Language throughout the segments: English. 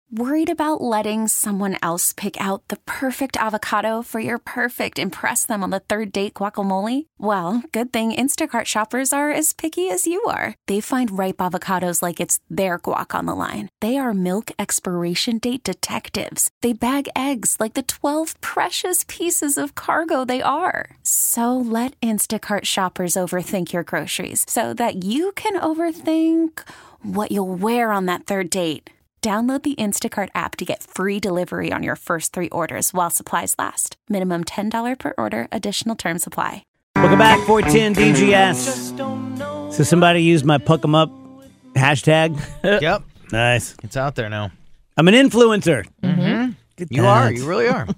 Worried about letting someone else pick out the perfect avocado for your perfect impress them on the third date guacamole? Well, good thing Instacart shoppers are as picky as you are. They find ripe avocados like it's their guac on the line. They are milk expiration date detectives. They bag eggs like the 12 precious pieces of cargo they are. So let Instacart shoppers overthink your groceries so that you can overthink what you'll wear on that third date. Download the Instacart app to get free delivery on your first 3 orders while supplies last. Minimum $10 per order. Additional terms apply. Welcome back, 410 DGS. So somebody used my Puck 'em Up hashtag. Yep. Nice. It's out there now. I'm an influencer. Mm-hmm. Good You times. are. You really are.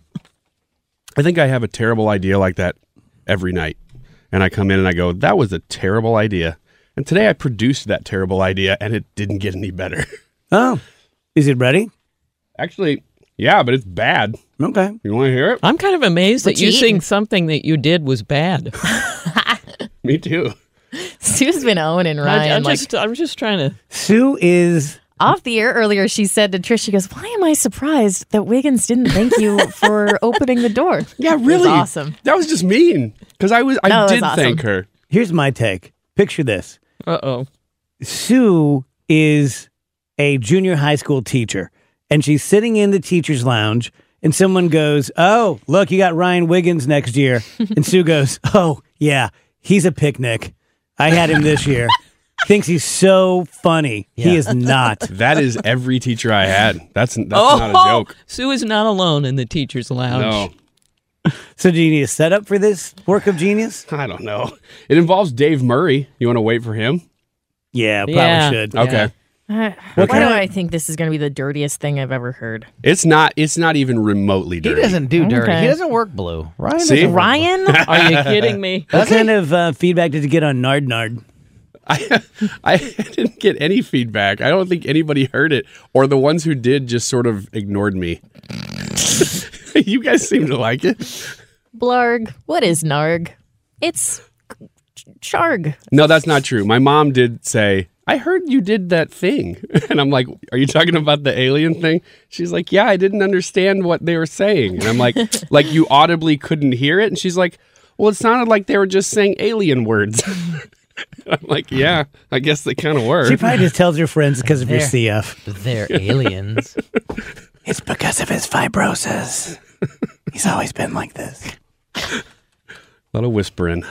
I think I have a terrible idea like that every night. And I come in and I go, that was a terrible idea. And today I produced that terrible idea and it didn't get any better. Oh. Is it ready? Actually, yeah, but it's bad. Okay. You want to hear it? I'm kind of amazed that you think something that you did was bad. Me too. Sue's been owning Ryan. I'm just trying to. Sue is... Off the air earlier, she said to Trish, she goes, why am I surprised that Wiggins didn't thank you for opening the door? Yeah, really. It was awesome. That was just mean. Because I did awesome. thank her. Here's my take. Picture this. Uh-oh. Sue is a junior high school teacher, and she's sitting in the teacher's lounge, and someone goes, oh, look, you got Ryan Wiggins next year. And Sue goes, oh, yeah, he's a picnic. I had him this year. Thinks he's so funny. Yeah. He is not. That is every teacher I had. That's not a joke. Sue is not alone in the teacher's lounge. No. So do you need a setup for this work of genius? I don't know. It involves Dave Murray. You want to wait for him? Yeah, probably should. Okay. Why do I think this is going to be the dirtiest thing I've ever heard? It's not even remotely dirty. He doesn't do dirty. Okay. He doesn't work blue. Ryan See? doesn't work Ryan? Are you kidding me? What kind of feedback did you get on Nard Nard? I didn't get any feedback. I don't think anybody heard it, or the ones who did just sort of ignored me. You guys seem to like it. Blarg. What is Narg? It's Sharg. No, that's not true. My mom did say, I heard you did that thing. And I'm like, are you talking about the alien thing? She's like, yeah, I didn't understand what they were saying. And I'm like you audibly couldn't hear it? And she's like, well, it sounded like they were just saying alien words. I'm like, yeah, I guess they kind of were. She probably just tells her friends because of your CF. They're aliens. It's because of his fibrosis. He's always been like this. A lot of whispering.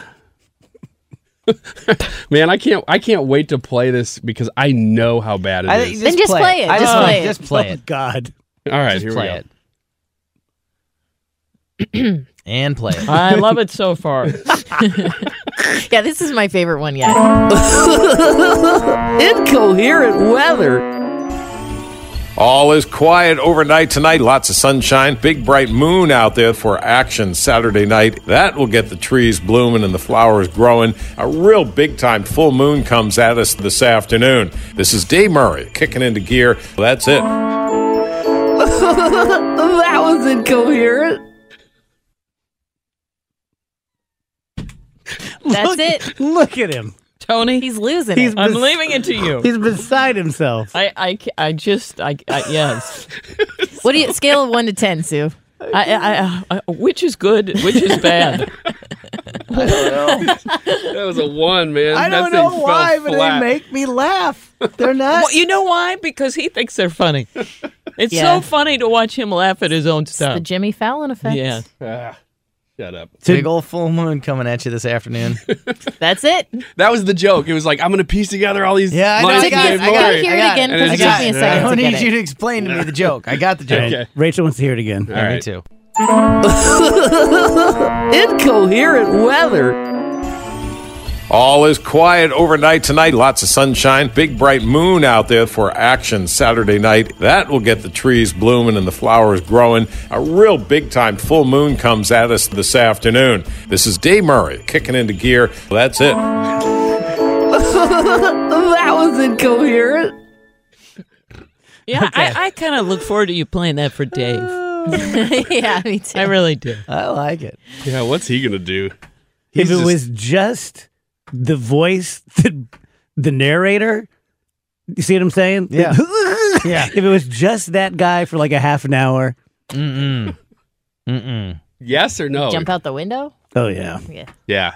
Man, I can't wait to play this because I know how bad it is. Then just play it. Just play it. Oh, God. All right, Just here play we go. it. And play it. I love it so far. Yeah, this is my favorite one yet. Incoherent weather. All is quiet overnight tonight. Lots of sunshine. Big bright moon out there for action Saturday night. That will get the trees blooming and the flowers growing. A real big-time full moon comes at us this afternoon. This is Dave Murray kicking into gear. That's it. That was incoherent. That's it. Look at him. Tony, He's losing He's it. I'm leaving it to you. He's beside himself. Yes. What do you scale of 1 to 10, Sue? Which is good? Which is bad? That was a 1, man. I don't know why, but they make me laugh. They're not. Well, you know why? Because he thinks they're funny. It's Yeah. so funny to watch him laugh at his own The stuff. Jimmy Fallon effect. Yeah. Shut up. Big old full moon coming at you this afternoon. That's it. That was the joke. It was like, I'm going to piece together all these Yeah, I know. lines I from got Dave it. I got Murray. it. Hear it again, And because it's it took just- me a I second don't to get need you it. to explain to me the joke. I got the joke. Okay. Rachel wants to hear it again. All Me right. too. Incoherent weather. All is quiet overnight tonight. Lots of sunshine. Big bright moon out there for action Saturday night. That will get the trees blooming and the flowers growing. A real big-time full moon comes at us this afternoon. This is Dave Murray kicking into gear. That's it. That was incoherent. Yeah, Okay. I kind of look forward to you playing that for Dave. Yeah, me too. I really do. I like it. Yeah, what's he going to do? If it was just the voice, the narrator, you see what I'm saying? Yeah. Yeah. If it was just that guy for like a half an hour. Yes or no? Jump out the window? Oh, yeah. Yeah. Yeah.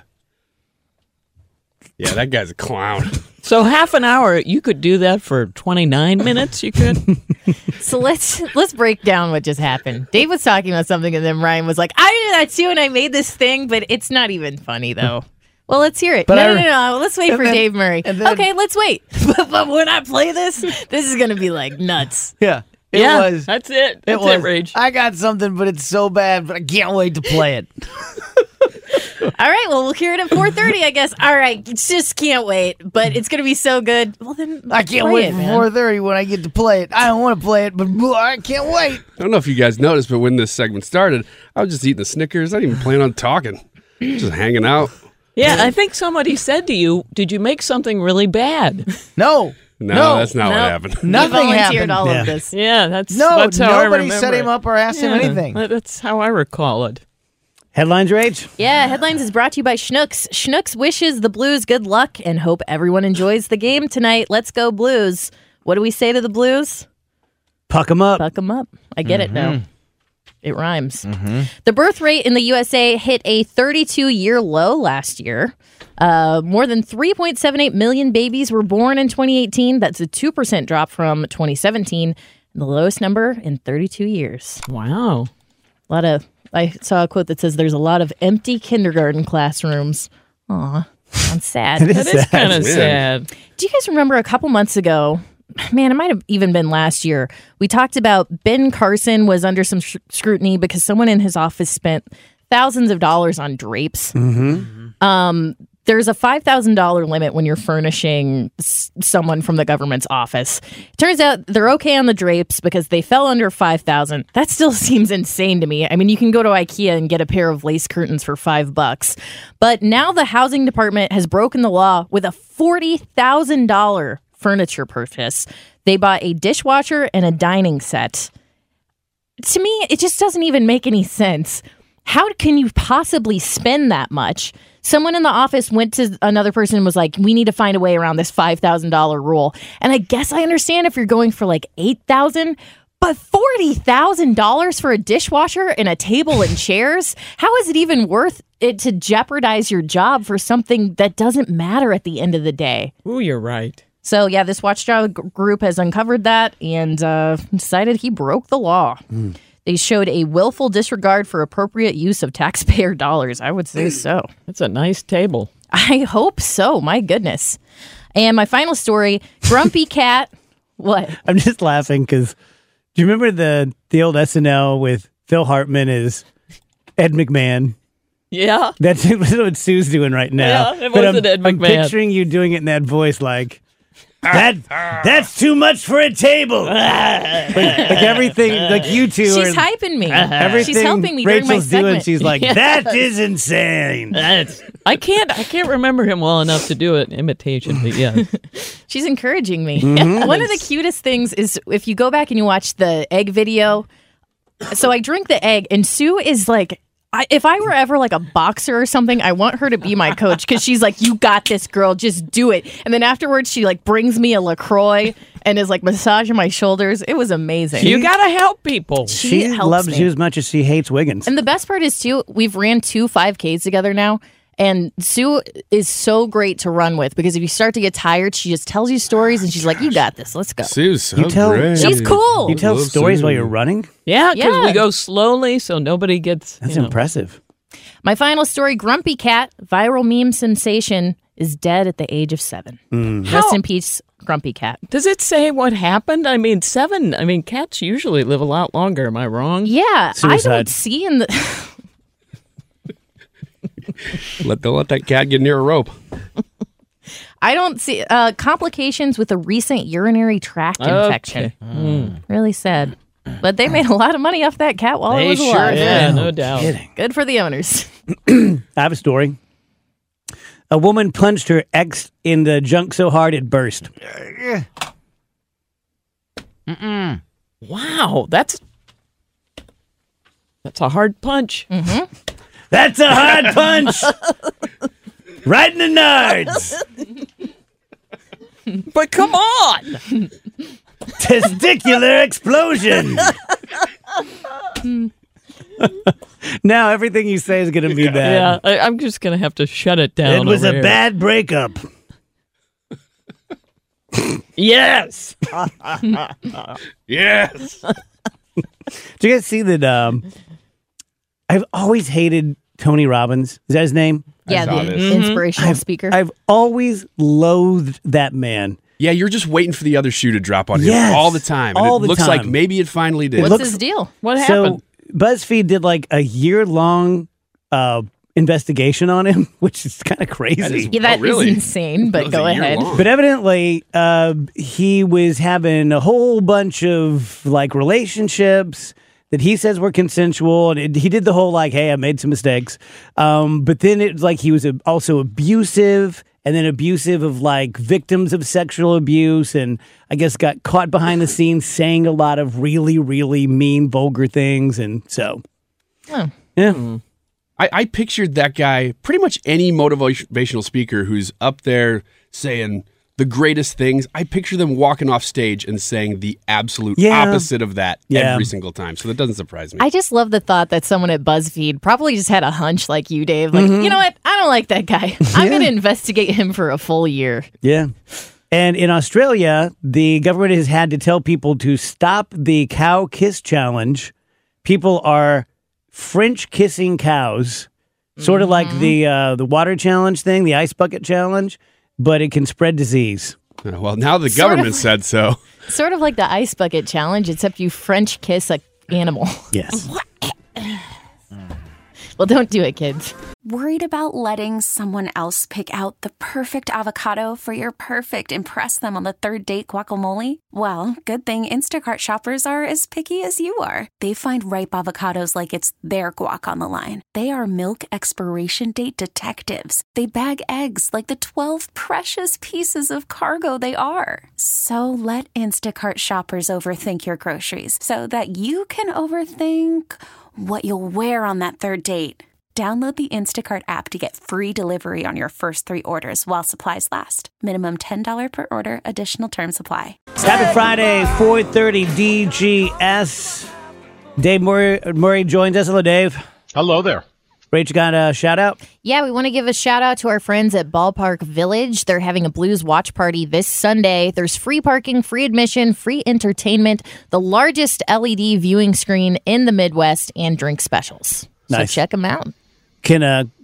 Yeah, that guy's a clown. So half an hour, you could do that for 29 minutes, you could? So let's break down what just happened. Dave was talking about something, and then Ryan was like, I did that too, and I made this thing, but it's not even funny, though. Well, let's hear it. But No. Let's wait for then- Dave Murray. and then- Okay, let's wait. But when I play this is going to be like nuts. Yeah. It yeah, was. that's it. That's was. it, Rage. I got something, but it's so bad, but I can't wait to play it. All right, well, we'll hear it at 4:30, I guess. All right, just can't wait, but it's going to be so good. Well, then I can't play wait it, for man. 4:30 when I get to play it. I don't want to play it, but I can't wait. I don't know if you guys noticed, but when this segment started, I was just eating the Snickers. I didn't even plan on talking. Just hanging out. Yeah, I think somebody said to you, did you make something really bad? No. No, that's not No. what happened. You Nothing volunteered happened. all Yeah. of this. Yeah, that's No, that's how I nobody remember set him it. up or asked him Yeah, anything. That's how I recall it. Headlines, Rage? Yeah, Headlines is brought to you by Schnucks. Schnucks wishes the Blues good luck and hope everyone enjoys the game tonight. Let's go Blues. What do we say to the Blues? Puck 'em up. Fuck them up. I get it now. It rhymes. The birth rate in the USA hit a 32-year low last year. More than 3.78 million babies were born in 2018. That's a 2% drop from 2017, and the lowest number in 32 years. Wow. I saw a quote that says there's a lot of empty kindergarten classrooms. Aw, I'm sad. It is That is sad. kind of Man. sad. Do you guys remember a couple months ago? Man, it might have even been last year. We talked about Ben Carson was under some scrutiny because someone in his office spent thousands of dollars on drapes. There's a $5,000 limit when you're furnishing someone from the government's office. Turns out they're okay on the drapes because they fell under $5,000. That still seems insane to me. I mean, you can go to IKEA and get a pair of lace curtains for $5. But now the housing department has broken the law with a $40,000 furniture purchase. They bought a dishwasher and a dining set. To me, it just doesn't even make any sense. How can you possibly spend that much? Someone in the office went to another person and was like, we need to find a way around this $5,000 rule. And I guess I understand if you're going for like $8,000, but $40,000 for a dishwasher and a table and chairs? How is it even worth it to jeopardize your job for something that doesn't matter at the end of the day? Ooh, you're right. So, yeah, this watchdog group has uncovered that and decided he broke the law. They showed a willful disregard for appropriate use of taxpayer dollars. I would say so. That's a nice table. I hope so. My goodness. And my final story, Grumpy Cat. What? I'm just laughing because do you remember the old SNL with Phil Hartman as Ed McMahon? Yeah. That's what Sue's doing right now. Yeah, it But wasn't Ed I'm McMahon. picturing you doing it in that voice like, that's too much for a table. like everything, like you two She's are, hyping me. everything She's helping me during my Rachel's doing, segment. she's like, that is insane. I can't remember him well enough to do an imitation, but yeah. She's encouraging me. One of the cutest things is if you go back and you watch the egg video. So I drink the egg, and Sue is like, if I were ever like a boxer or something, I want her to be my coach because she's like, you got this, girl, just do it. And then afterwards, she like brings me a LaCroix and is like massaging my shoulders. It was amazing. You got to help people. She helps loves me. you as much as she hates Wiggins. And the best part is, too, we've ran 2 5Ks together now. And Sue is so great to run with because if you start to get tired, she just tells you stories and she's like, you got this. Let's go. Sue's so You tell- great. She's cool. You tell Love stories Sue. while you're running? Yeah, because Yeah. we go slowly so nobody gets. That's impressive. My final story, Grumpy Cat, viral meme sensation, is dead at the age of 7. Rest How- in peace, Grumpy Cat. Does it say what happened? I mean, 7. I mean, cats usually live a lot longer. Am I wrong? Yeah, I Suicide. don't see in the... Don't let that cat get near a rope. I don't see complications with a recent urinary tract infection. Really sad. But they made a lot of money off that cat while it They was sure alive. did. Yeah, no doubt. Kidding. Good for the owners. I have a story. A woman punched her ex in the junk so hard it burst. Wow, that's a hard punch. That's a hard punch. Right in the nards. But come on. Testicular explosion. Now everything you say is going to be bad. Yeah, I'm just going to have to shut it down. It was over a here. bad breakup. Yes. Yes. Do you guys see that? I've always hated Tony Robbins. Is that his name? Yeah, saw the this. inspirational speaker. I've always loathed that man. Yeah, you're just waiting for the other shoe to drop on him Yes, all the time. And all it the looks time. like maybe it finally did. What's looks- his deal? What happened? So BuzzFeed did like a year-long investigation on him, which is kind of crazy. Yeah, that is really? insane, That but was go a year ahead. long. But evidently, he was having a whole bunch of like relationships that he says were consensual, and he did the whole like, "Hey, I made some mistakes." But then it was like he was also abusive, and then abusive of like victims of sexual abuse, and I guess got caught behind the scenes saying a lot of really, really mean, vulgar things, and so yeah. I pictured that guy, pretty much any motivational speaker who's up there saying the greatest things. I picture them walking off stage and saying the absolute opposite of that every single time. So that doesn't surprise me. I just love the thought that someone at BuzzFeed probably just had a hunch like you, Dave. Like, you know what? I don't like that guy. I'm going to investigate him for a full year. Yeah. And in Australia, the government has had to tell people to stop the cow kiss challenge. People are French kissing cows, sort of like the water challenge thing, the ice bucket challenge, but it can spread disease. Well, now the Sort of government said so. Sort of like the ice bucket challenge, except you French kiss a animal. Yes. Well, don't do it, kids. Worried about letting someone else pick out the perfect avocado for your perfect impress them on the third date guacamole? Well, good thing Instacart shoppers are as picky as you are. They find ripe avocados like it's their guac on the line. They are milk expiration date detectives. They bag eggs like the 12 precious pieces of cargo they are. So let Instacart shoppers overthink your groceries so that you can overthink what you'll wear on that third date. Download the Instacart app to get free delivery on your first 3 orders while supplies last. Minimum $10 per order. Additional terms apply. Happy Friday, 4:30 DGS. Dave Murray joins us. Hello, Dave. Hello there. Rach, got a shout out? Yeah, we want to give a shout out to our friends at Ballpark Village. They're having a blues watch party this Sunday. There's free parking, free admission, free entertainment, the largest LED viewing screen in the Midwest, and drink specials. Nice. So check them out. Can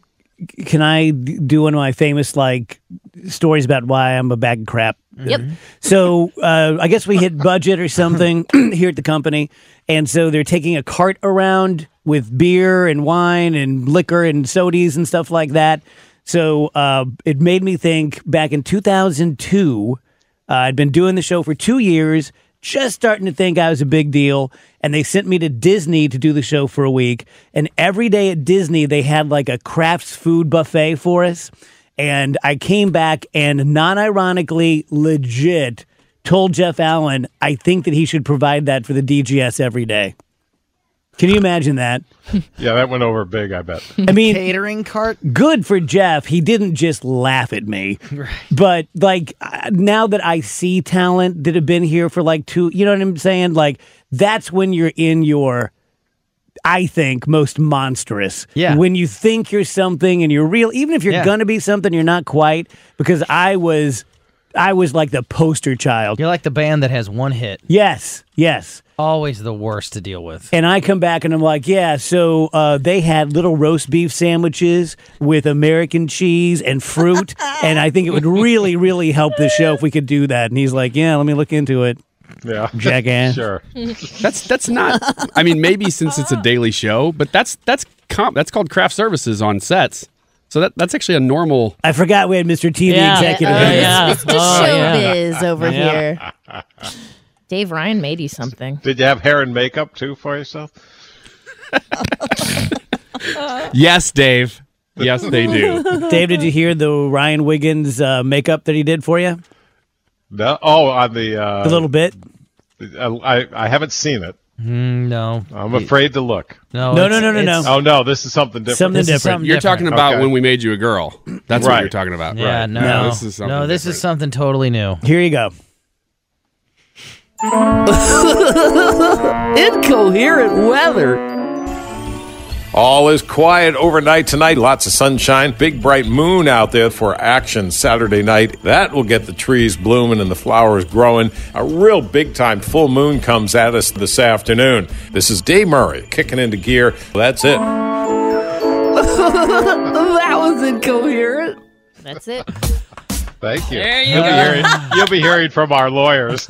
I do one of my famous like stories about why I'm a bag of crap? Yep. So I guess we hit budget or something here at the company, and so they're taking a cart around with beer and wine and liquor and sodies and stuff like that. So it made me think back in 2002, I'd been doing the show for 2 years, just starting to think I was a big deal, and they sent me to Disney to do the show for a week. And every day at Disney, they had like a crafts food buffet for us. And I came back and non-ironically, legit, told Jeff Allen, I think that he should provide that for the DGS every day. Can you imagine that? Yeah, that went over big, I bet. I mean, Catering cart. good for Jeff. He didn't just laugh at me. But like now that I see talent that have been here for like 2, you know what I'm saying? Like that's when you're in your, I think, most monstrous. Yeah. When you think you're something and you're real, even if you're Yeah. gonna be something, you're not quite. Because I was like the poster child. You're like the band that has one hit. Yes. Always the worst to deal with. And I come back and I'm like, yeah, so they had little roast beef sandwiches with American cheese and fruit. And I think it would really, really help the show if we could do that. And he's like, yeah, let me look into it. Yeah. Jackass. Sure. That's not. I mean, maybe since it's a daily show, but that's called craft services on sets. So that's actually a normal. I forgot we had Mr. TV Yeah. executive. Yeah. Mr. Oh, yeah. Showbiz over here. Dave Ryan made you something. Did you have hair and makeup too for yourself? Yes, Dave. Yes, they do. Dave, did you hear the Ryan Wiggins makeup that he did for you? No. Oh, on the. A little bit? I haven't seen it. No. I'm afraid to look. No. No. Oh no, this is something different. Something This is different. something You're different. talking about Okay. when we made you a girl. That's what Right. you're talking about. Yeah, right. no. This is something No, this is different. something totally new. Here you go. Incoherent weather. All is quiet overnight tonight. Lots of sunshine. Big bright moon out there for action Saturday night. That will get the trees blooming and the flowers growing. A real big-time full moon comes at us this afternoon. This is Dave Murray kicking into gear. That's it. That was incoherent. That's it. Thank you. There you You'll go. be hearing, you'll be hearing from our lawyers.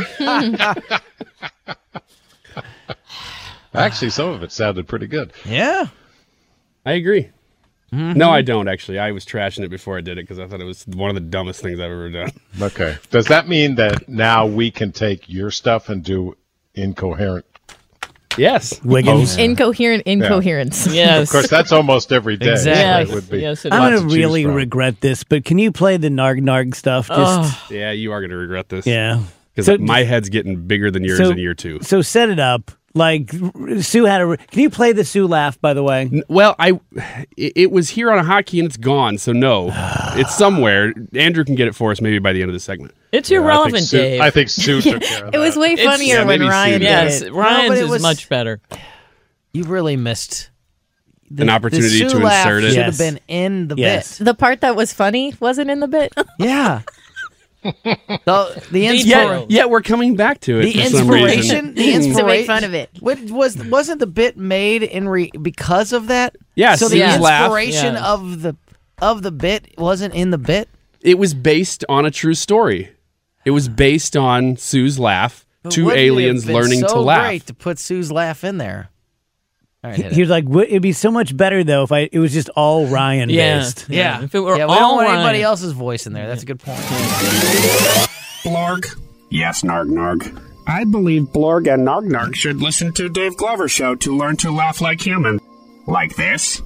Actually, some of it sounded pretty good. Yeah. I agree. No, I don't, actually. I was trashing it before I did it because I thought it was one of the dumbest things I've ever done. Okay. Does that mean that now we can take your stuff and do incoherent? Yes. Wiggins. Incoherent incoherence. Yes. Of course, that's almost every day. Exactly. It would be. Yes, it I'm lots going to to choose really from. regret this, but can you play the Narg stuff? Just, Yeah, you are going to regret this. yeah. Because So- my head's getting bigger than yours so- in year 2. So set it up. Like, Sue had a... Can you play the Sue laugh, by the way? Well, it was here on a hotkey and it's gone, so no. It's somewhere. Andrew can get it for us maybe by the end of the segment. It's irrelevant, Dave. I think Sue took care of It was that. way funnier yeah, when maybe Ryan Sue did yes, it. Ryan's but it is was- much better. You really missed An opportunity the to Sue laugh insert it. Should Yes. have been in the Yes. The part that was funny wasn't in the bit. bit. Yeah. the Detail. Yet we're coming back to it The for some reason. inspiration, the inspiration To make fun of it. wasn't the bit made because of that? Yeah, So the Sue's laugh. inspiration Yeah. of the bit wasn't in the bit. It was based on a true story. It was based on Sue's laugh, two Wouldn't it have aliens been learning so to laugh. Great to put Sue's laugh in there. All right, hit He it. was like, it'd be so much better, though, if it was just all Ryan Yeah. based. Yeah. If it were we all don't want anybody Ryan. else's voice in there. That's a good point. Blorg? Yes, Narg Narg. I believe Blorg and Narg Narg should listen to Dave Glover show to learn to laugh like human. Like this.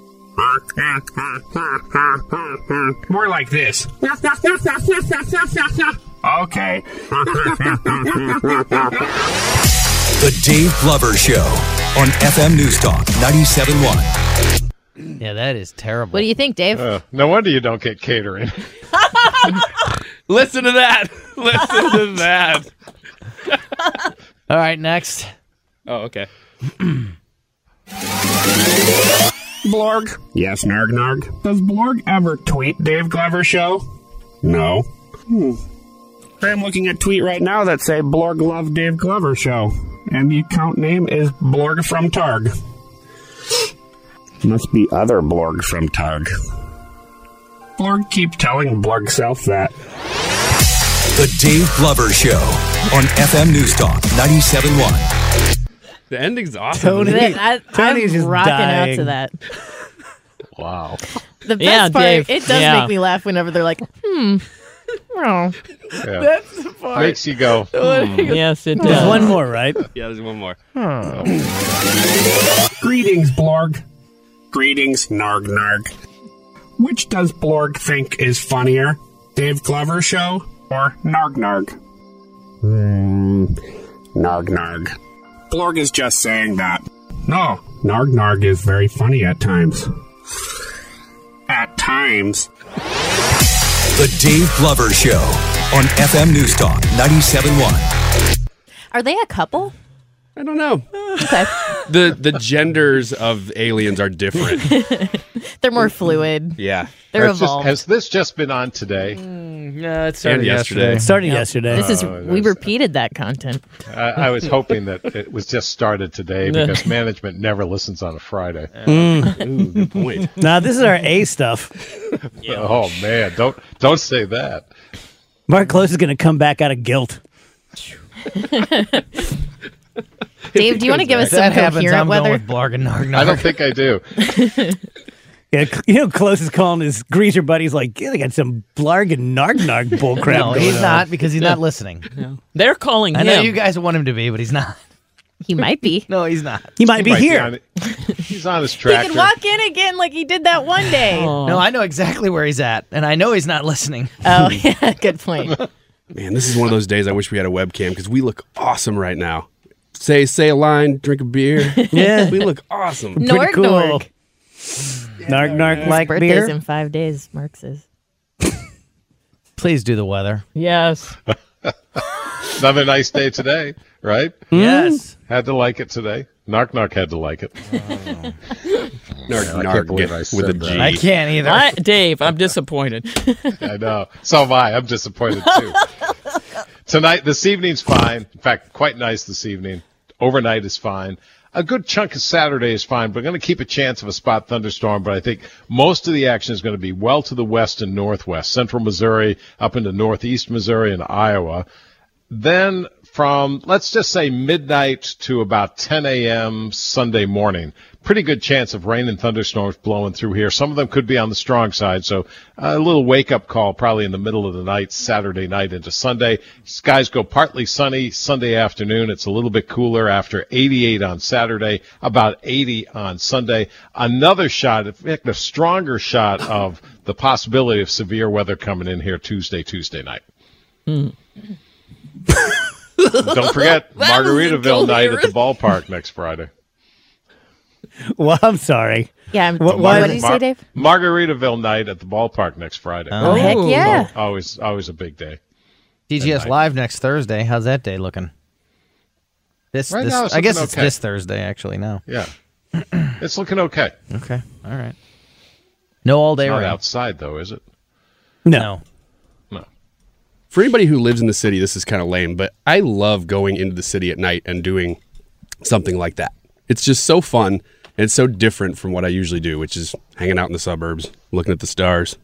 More like this. Okay. The Dave Glover Show on FM News Talk 97.1. Yeah, that is terrible. What do you think, Dave? No wonder you don't get catering. Listen to that. Listen to that. All right, next. Oh, okay. Blorg? Yes, Narg Narg. Does Blorg ever tweet Dave Glover show? No. I'm looking at tweet right now that say Blorg love Dave Glover show. And the account name is Blorg from Targ. Must be other Blorg from Targ. Blorg keep telling Blorg self that. The Dave Glover Show on FM News Talk 97.1. The ending's awesome. Tony- I'm Tony's just rocking out dying. to that. Wow. The best Yeah, part, Dave. it does Yeah. make me laugh whenever they're like, oh. Yeah. Makes you go, Yes, it There's does. one more, right? Yeah, there's one more. Greetings, Blorg. Greetings, Narg Narg. Which does Blorg think is funnier? Dave Glover show or Narg Narg? Narg Narg. Blorg is just saying that. No, Narg Narg is very funny at times. At times. The Dave Glover Show on FM News Talk 97.1. Are they a couple? I don't know. Okay. The genders of aliens are different. They're more fluid. Yeah. They're Has evolved. this just been on today? Yeah, it started And yesterday. It started yesterday. This is we repeated that content. I was hoping that it was just started today because management never listens on a Friday. Ooh, good point. Now, this is our A stuff. Oh man, don't say that. Mark Close is going to come back out of guilt. Dave, do you want to give us If some that happens, coherent I'm going weather? with Blorg and Narg Narg. I don't think I do. Yeah, Close is calling his greaser buddies like, yeah, they got some blarg and narg bullcrap No, going he's on. not because he's not listening. They're calling I him. know you guys want him to be, but he's not. He might be. No, he's not. He might be Might here. on it. He's on his He tractor. could walk in again like he did that one day. Oh, No, I know exactly where he's at, and I know he's not listening. yeah, good point. Man, this is one of those days I wish we had a webcam because we look awesome right now. Say a line, drink a beer. Yeah. We look awesome. Pretty Norg cool. Norg. Narg like Birthday's beer. in 5 days, Mark says. Please do the weather. Yes. Another nice day today, right? Yes. Had to like it today. Narc had to like it. Narc, I can't believe I said with a that. G. I can't either. Dave, I'm disappointed. I know. So am I. I'm disappointed too. Tonight, this evening's fine. In fact, quite nice this evening. Overnight is fine. A good chunk of Saturday is fine. We're going to keep a chance of a spot thunderstorm, but I think most of the action is going to be well to the west and northwest, central Missouri, up into northeast Missouri and Iowa. Then from, let's just say, midnight to about 10 a.m. Sunday morning, pretty good chance of rain and thunderstorms blowing through here. Some of them could be on the strong side, so a little wake-up call probably in the middle of the night, Saturday night into Sunday. Skies go partly sunny Sunday afternoon. It's a little bit cooler after 88 on Saturday, about 80 on Sunday. Another shot, in fact, a stronger shot of the possibility of severe weather coming in here Tuesday night. Don't forget Margaritaville night at the ballpark next Friday. Well, I'm sorry. Yeah. What What did you say, Dave? Margaritaville night at the ballpark next Friday. Oh, heck yeah. Always a big day. DGS Live next Thursday. How's that day looking? Right now it's I guess looking it's okay. this Thursday, actually, now. Yeah. It's looking okay. Okay. All right. No all-day Not rain. outside, though, is it? No. No. For anybody who lives in the city, this is kind of lame, but I love going into the city at night and doing something like that. It's just so fun, and it's so different from what I usually do, which is hanging out in the suburbs, looking at the stars.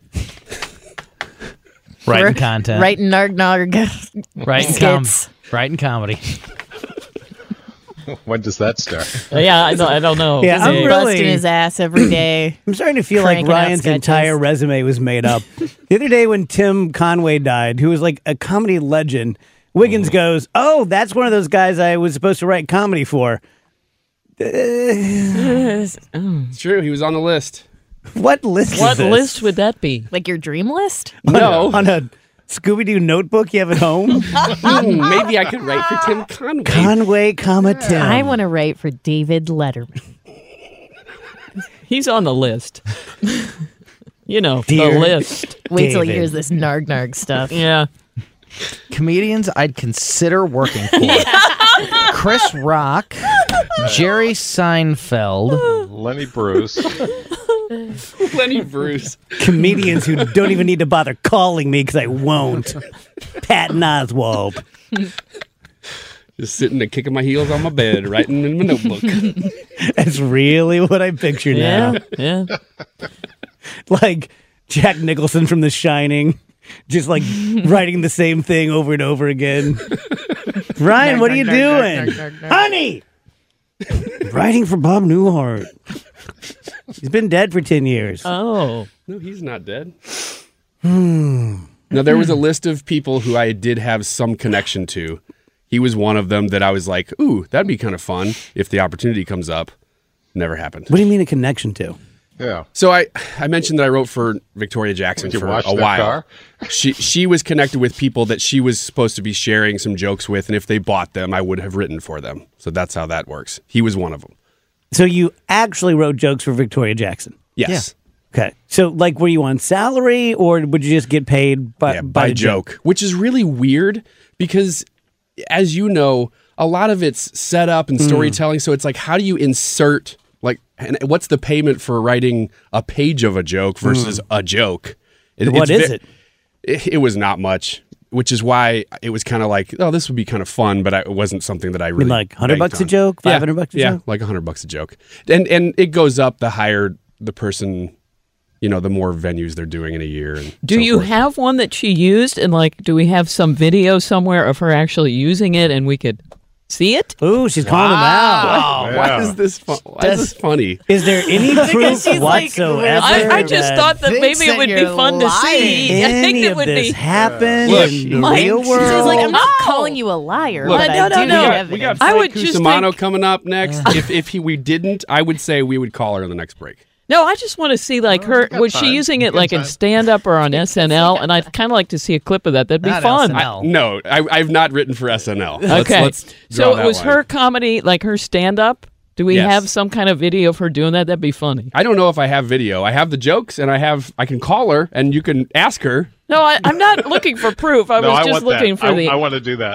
Writing content. Writing narg. Writing skits. Writing comedy. When does that start? Yeah, I don't know. Yeah, I'm Busting really. his ass every day. I'm starting to feel like cranking out Ryan's sketches. entire resume was made up. The other day when Tim Conway died, who was like a comedy legend, Wiggins goes, "Oh, that's one of those guys I was supposed to write comedy for." It's true. He was on the list. What list? What is this? list would that be? Like your dream list? No. on a Scooby-Doo notebook you have at home. Maybe I could write for Tim Conway. Conway, comma Tim. I want to write for David Letterman. He's on the list. The Dear list. Wait till he David. hears this narg stuff. Yeah. Comedians I'd consider working for. Chris Rock, Jerry Seinfeld, Lenny Bruce. Lenny Bruce. Comedians who don't even need to bother calling me because I won't. Patton Oswalt. Just sitting there kicking my heels on my bed, writing in my notebook. That's really what I picture now. Yeah. Like Jack Nicholson from The Shining, just like writing the same thing over and over again. Ryan, what are you doing? Honey! Writing for Bob Newhart. He's been dead for 10 years. Oh. No, he's not dead. Now, there was a list of people who I did have some connection to. He was one of them that I was like, ooh, that'd be kind of fun if the opportunity comes up. Never happened. What do you mean a connection to? Yeah. So I mentioned that I wrote for Victoria Jackson Did you for watch a that while. car? She was connected with people that she was supposed to be sharing some jokes with, and if they bought them, I would have written for them. So that's how that works. He was one of them. So you actually wrote jokes for Victoria Jackson? Yes. Okay. So, like, were you on salary, or would you just get paid by by joke, which is really weird because, as you know, a lot of it's set up and storytelling. So it's like, how do you insert, like, and what's the payment for writing a page of a joke versus a joke? What is it? It was not much, which is why it was kind of like, oh, this would be kind of fun, but it wasn't something that I really like $100 banked a on. joke, Yeah, $500 a yeah, joke? like $100 a joke, and it goes up the higher the person, the more venues they're doing in a year. And Do you have one that she used? And do we have some video somewhere of her actually using it and we could see it? Ooh, she's calling them out. Yeah. Why is this funny? Is there any proof she's like, whatsoever? I just that thought that thinks maybe it that would be you're fun to lying. see. I think any it of would this be. happened Look, in the Mike, real she's world. She's like, I'm not Oh. calling you a liar, Look, but no, I no, do no. need We evidence. got I Frank would just Cusimano think- coming up next. if we didn't, I would say we would call her on the next break. No, I just want to see her. got Was she time. using it We got like in time. stand up or on SNL? And I'd kind of like to see a clip of that. That'd be Not fun. SNL. No, I've not written for SNL. Okay. Let's draw So that it was line. her comedy, like her stand up. Do we Yes. have some kind of video of her doing that? That'd be funny. I don't know if I have video. I have the jokes, and I can call her, and you can ask her. No, I'm not looking for proof. I was just looking for I want to do that.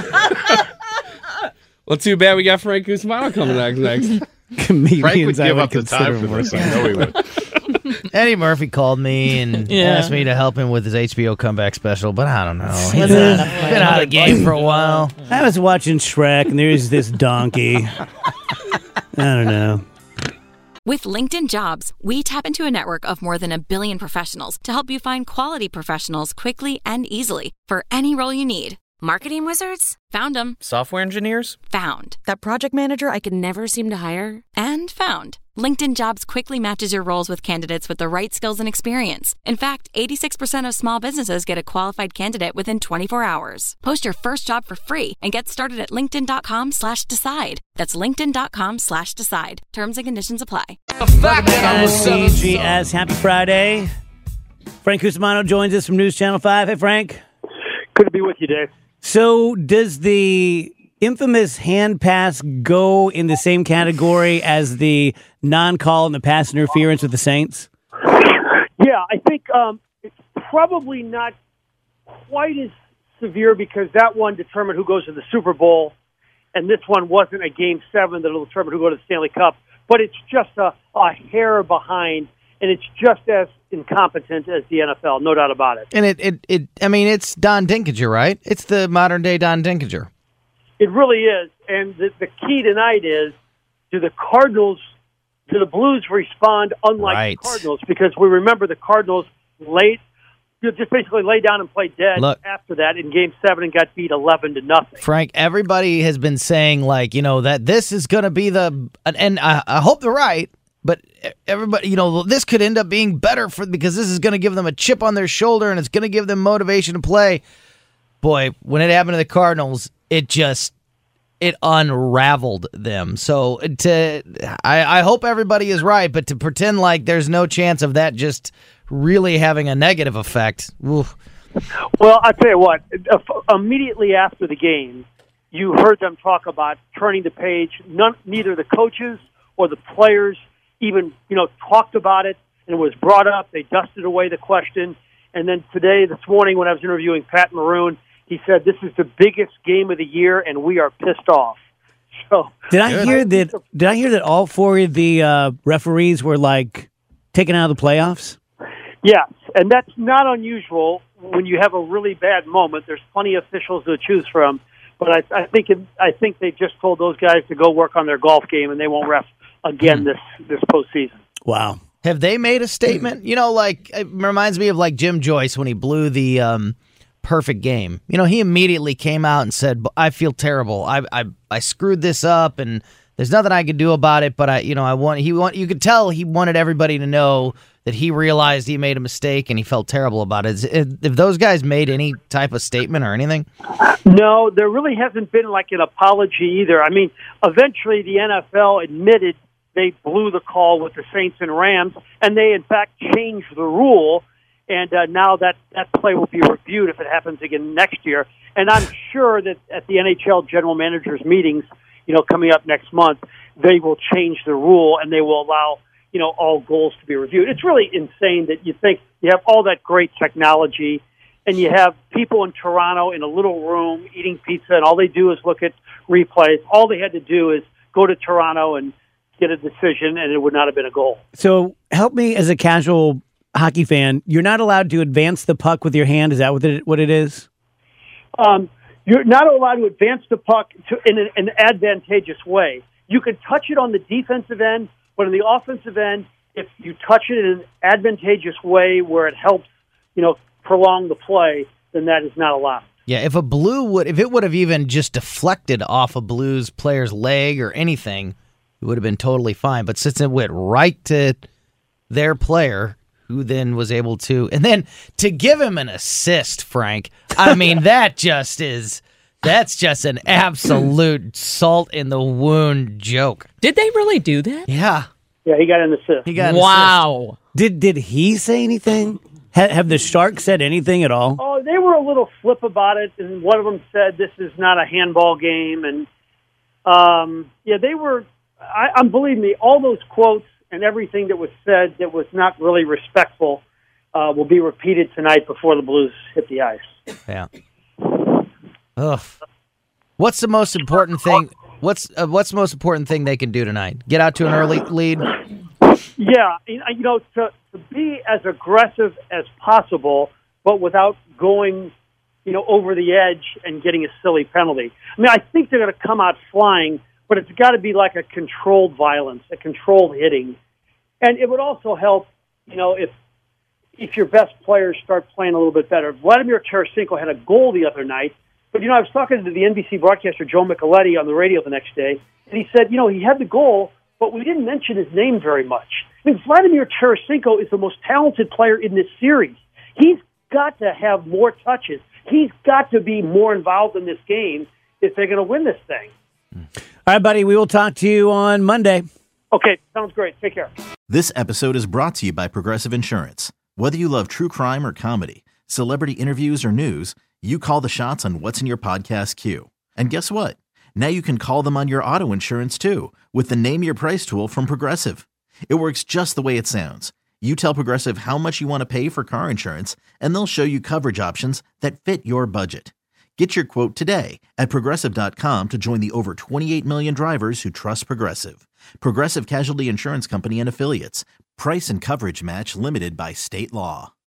Well, too bad we got Frank Cusmano coming next. Comedians Frank would I give would up the time for consider this. I know he would. Eddie Murphy called me and Yeah. asked me to help him with his HBO comeback special, but I don't know. He's Wasn't been enough money. out of the game for a while. I was watching Shrek, and there's this donkey. I don't know. With LinkedIn Jobs, we tap into a network of more than 1 billion professionals to help you find quality professionals quickly and easily for any role you need. Marketing wizards? Found them. Software engineers? Found. That project manager I could never seem to hire? And found. LinkedIn Jobs quickly matches your roles with candidates with the right skills and experience. In fact, 86% of small businesses get a qualified candidate within 24 hours. Post your first job for free and get started at linkedin.com/decide. That's linkedin.com/decide. Terms and conditions apply. CGS, happy Friday. Frank Cusmano joins us from News Channel 5. Hey, Frank. Good to be with you, Dave. So does the infamous hand pass go in the same category as the non-call and the pass interference with the Saints? Yeah, I think it's probably not quite as severe because that one determined who goes to the Super Bowl, and this one wasn't a Game 7 that will determine who goes to the Stanley Cup. But it's just a hair behind, and it's just as incompetent as the NFL, no doubt about it. And it's Don Dinkinger, right? It's the modern day Don Dinkinger. It really is. And the key tonight is, do the Blues respond unlike the Cardinals? Because we remember the Cardinals just basically lay down and play dead after that in Game 7 and got beat 11-0. Frank, everybody has been saying, that this is going to be and I hope they're right, but everybody, this could end up being better because this is going to give them a chip on their shoulder and it's going to give them motivation to play. Boy, when it happened to the Cardinals, it unraveled them. So I hope everybody is right, but to pretend like there's no chance of that just really having a negative effect. Oof. Well, I'll tell you what, immediately after the game, you heard them talk about turning the page. Neither the coaches or the players even, talked about it, and it was brought up. They dusted away the question. And then this morning, when I was interviewing Pat Maroon, he said, this is the biggest game of the year, and we are pissed off. So Did I hear that all four of the referees were taken out of the playoffs? Yes, and that's not unusual when you have a really bad moment. There's plenty of officials to choose from, but I think they just told those guys to go work on their golf game, and they won't ref again this postseason. Wow. Have they made a statement? It reminds me of Jim Joyce when he blew the perfect game. He immediately came out and said, "I feel terrible. I screwed this up, and there's nothing I can do about it." But you could tell he wanted everybody to know that he realized he made a mistake and he felt terrible about it. Have those guys made any type of statement or anything? No, there really hasn't been an apology either. I mean, eventually the NFL admitted they blew the call with the Saints and Rams, and they in fact changed the rule. And now that play will be reviewed if it happens again next year. And I'm sure that at the NHL general managers meetings, coming up next month, they will change the rule and they will allow, all goals to be reviewed. It's really insane that you think you have all that great technology and you have people in Toronto in a little room eating pizza, and all they do is look at replays. All they had to do is go to Toronto and get a decision, and it would not have been a goal. So help me as a casual hockey fan. You're not allowed to advance the puck with your hand. Is that what it is? You're not allowed to advance the puck in an advantageous way. You can touch it on the defensive end, but on the offensive end, if you touch it in an advantageous way where it helps, prolong the play, then that is not allowed. Yeah, if it would have even just deflected off a Blues player's leg or anything, it would have been totally fine. But since it went right to their player, who then was able to, and then to give him an assist, Frank, I mean, that's just an absolute salt in the wound joke. Did they really do that? Yeah. Yeah, he got an assist. Wow. Did he say anything? Have the Sharks said anything at all? Oh, they were a little flip about it, and one of them said this is not a handball game, and they were. Believe me, all those quotes and everything that was said that was not really respectful will be repeated tonight before the Blues hit the ice. Yeah. Ugh. What's the most important thing? What's the most important thing they can do tonight? Get out to an early lead? Yeah, to be as aggressive as possible, but without going, over the edge and getting a silly penalty. I mean, I think they're going to come out flying, but it's got to be like a controlled violence, a controlled hitting. And it would also help, if your best players start playing a little bit better. Vladimir Tarasenko had a goal the other night, but, I was talking to the NBC broadcaster Joe Micheletti on the radio the next day, and he said, he had the goal, but we didn't mention his name very much. I mean, Vladimir Tarasenko is the most talented player in this series. He's got to have more touches. He's got to be more involved in this game if they're going to win this thing. All right, buddy, we will talk to you on Monday. Okay, sounds great. Take care. This episode is brought to you by Progressive Insurance. Whether you love true crime or comedy, celebrity interviews or news, you call the shots on what's in your podcast queue. And guess what? Now you can call them on your auto insurance too with the Name Your Price tool from Progressive. It works just the way it sounds. You tell Progressive how much you want to pay for car insurance, and they'll show you coverage options that fit your budget. Get your quote today at Progressive.com to join the over 28 million drivers who trust Progressive. Progressive Casualty Insurance Company and Affiliates. Price and coverage match limited by state law.